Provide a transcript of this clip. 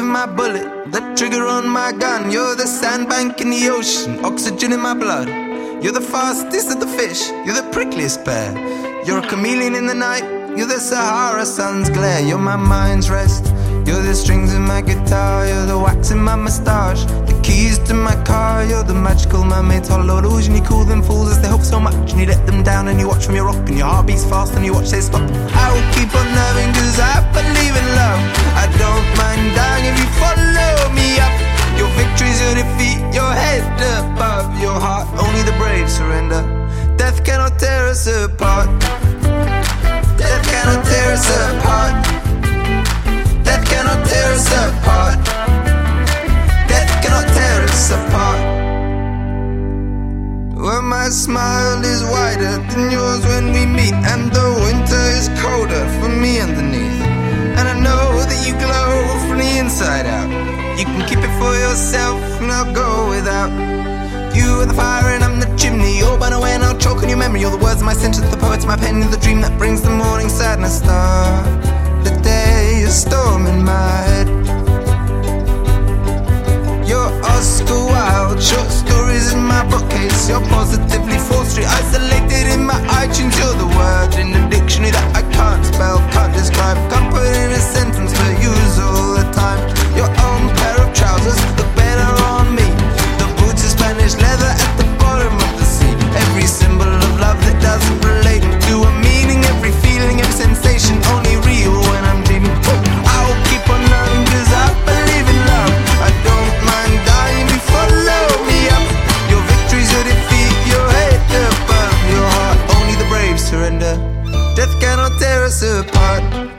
my bullet, the trigger on my gun. You're the sandbank in the ocean, oxygen in my blood. You're the fastest of the fish, you're the prickliest bear. You're a chameleon in the night, you're the Sahara sun's glare. You're my mind's rest, you're the strings in my guitar. You're the wax in my moustache, the keys to my car. You're the magical mermaid's hollow illusion. You cool them fools as they hope so much, and you let them down and you watch from your rock, and your heart beats fast and you watch they stop. I will keep on loving cause I believe in love. I don't mind dying if you follow me up. Your victory's your defeat, your head above your heart. Only the brave surrender. Death cannot tear us apart. Death cannot tear us apart. Death cannot tear us apart. Death cannot tear us apart. Well, my smile is wider than yours when we meet, and the winter is colder for me underneath. And I know that you glow from the inside out. You can keep it for yourself and I'll go without. You are the fire and I'm the chimney. You'll burn away and I'll choke on your memory. You're the words of my sentence, the poet's my pen. You're the dream that brings the morning sadness. Start the day, a storm in my head. You're Oscar Wilde, short stories in my bookcase. You're positively 4th Street, isolated in my iTunes. You're the word in the dictionary that I can't spell, can't describe, can't put in a sentence but use all the time. Your own pair of trousers look better on me. The boots are Spanish leather at the bottom of the sea. Every symbol of love that doesn't relate to a meaning. Every feeling, every sensation, only real when I'm dreaming. I will keep on loving cause I believe in love. I don't mind dying if you follow me up. Your victory's your defeat, your head above your heart. Only the brave surrender. Death cannot tear us apart.